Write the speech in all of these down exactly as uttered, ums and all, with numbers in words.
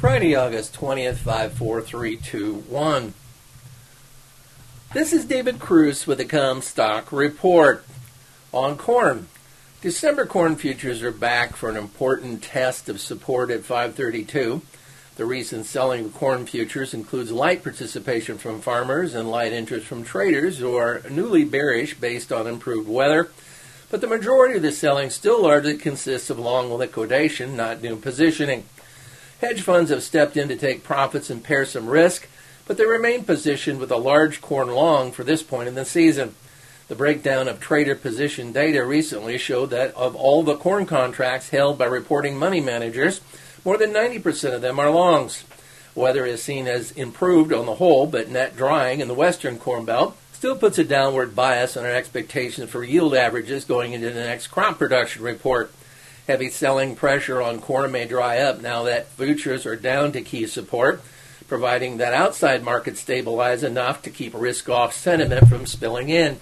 Friday, August twentieth, five four three two one. This is David Cruz with the Comstock Report. On corn, December corn futures are back for an important test of support at five thirty-two. The recent selling of corn futures includes light participation from farmers and light interest from traders who are newly bearish based on improved weather. But the majority of the selling still largely consists of long liquidation, not new positioning. Hedge funds have stepped in to take profits and pair some risk, but they remain positioned with a large corn long for this point in the season. The breakdown of trader position data recently showed that of all the corn contracts held by reporting money managers, more than ninety percent of them are longs. Weather is seen as improved on the whole, but net drying in the western corn belt still puts a downward bias on our expectations for yield averages going into the next crop production report. Heavy selling pressure on corn may dry up now that futures are down to key support, providing that outside markets stabilize enough to keep risk-off sentiment from spilling in.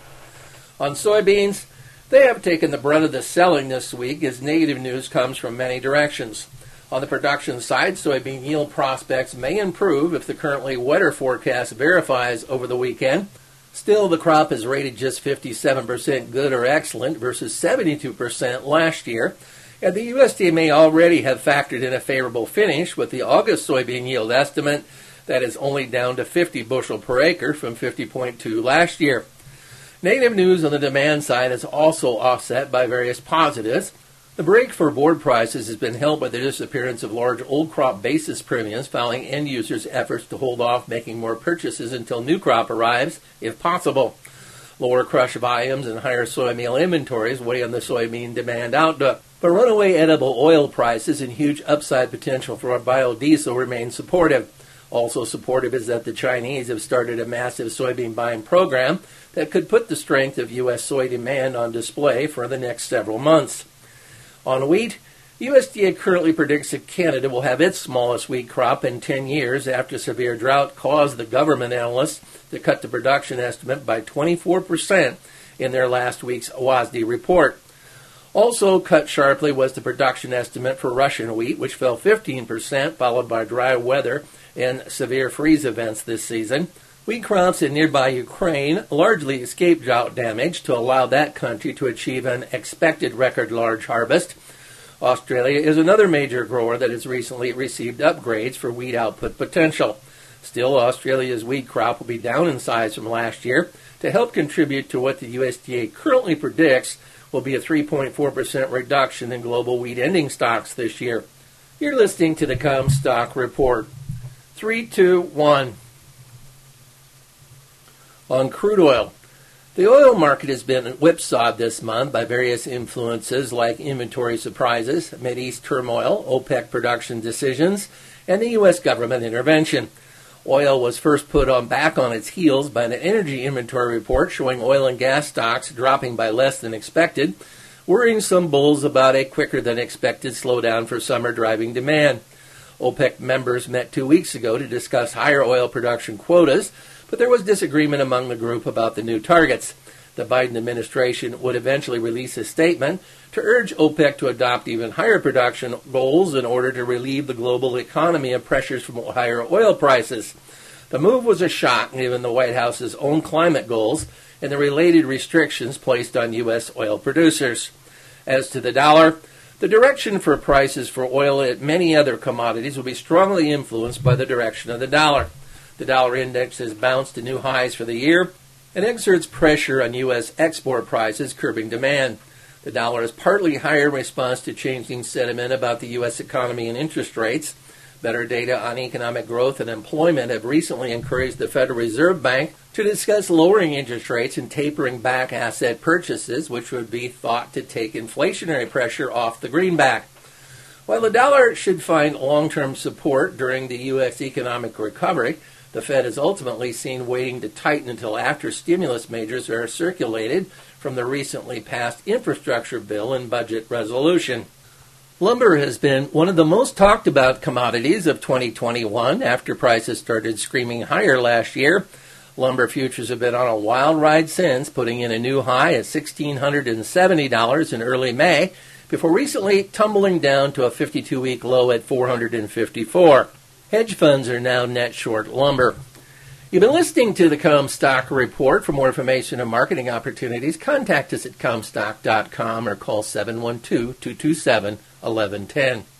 On soybeans, they have taken the brunt of the selling this week as negative news comes from many directions. On the production side, soybean yield prospects may improve if the currently wetter forecast verifies over the weekend. Still, the crop is rated just fifty-seven percent good or excellent versus seventy-two percent last year. And the U S D A may already have factored in a favorable finish with the August soybean yield estimate that is only down to fifty bushel per acre from fifty point two last year. Negative news on the demand side is also offset by various positives. The break for board prices has been held by the disappearance of large old crop basis premiums following end users' efforts to hold off making more purchases until new crop arrives, if possible. Lower crush volumes and higher soy meal inventories weigh on the soybean demand outlook. But runaway edible oil prices and huge upside potential for biodiesel remain supportive. Also supportive is that the Chinese have started a massive soybean buying program that could put the strength of U S soy demand on display for the next several months. On wheat, U S D A currently predicts that Canada will have its smallest wheat crop in ten years after severe drought caused the government analysts to cut the production estimate by twenty-four percent in their last week's W A S D report. Also cut sharply was the production estimate for Russian wheat, which fell fifteen percent, followed by dry weather and severe freeze events this season. Wheat crops in nearby Ukraine largely escaped drought damage to allow that country to achieve an expected record large harvest. Australia is another major grower that has recently received upgrades for wheat output potential. Still, Australia's wheat crop will be down in size from last year to help contribute to what the U S D A currently predicts will be a three point four percent reduction in global wheat ending stocks this year. You're listening to the Comstock Report. three two one. On crude oil, the oil market has been whipsawed this month by various influences like inventory surprises, Mideast turmoil, OPEC production decisions, and the U S government intervention. Oil was first put on back on its heels by an energy inventory report showing oil and gas stocks dropping by less than expected, worrying some bulls about a quicker-than-expected slowdown for summer driving demand. OPEC members met two weeks ago to discuss higher oil production quotas, but there was disagreement among the group about the new targets. The Biden administration would eventually release a statement to urge OPEC to adopt even higher production goals in order to relieve the global economy of pressures from higher oil prices. The move was a shock given the White House's own climate goals and the related restrictions placed on U S oil producers. As to the dollar, the direction for prices for oil and many other commodities will be strongly influenced by the direction of the dollar. The dollar index has bounced to new highs for the year and exerts pressure on U S export prices, curbing demand. The dollar is partly higher in response to changing sentiment about the U S economy and interest rates. Better data on economic growth and employment have recently encouraged the Federal Reserve Bank to discuss lowering interest rates and tapering back asset purchases, which would be thought to take inflationary pressure off the greenback. While the dollar should find long-term support during the U S economic recovery, the Fed is ultimately seen waiting to tighten until after stimulus measures are circulated from the recently passed infrastructure bill and budget resolution. Lumber has been one of the most talked about commodities of twenty twenty-one after prices started screaming higher last year. Lumber futures have been on a wild ride since, putting in a new high at one thousand six hundred seventy dollars in early May, before recently tumbling down to a fifty-two week low at four hundred fifty-four dollars. Hedge funds are now net short lumber. You've been listening to the Comstock Report. For more information on marketing opportunities, contact us at comstock dot com or call seven one two, two two seven, one one one zero.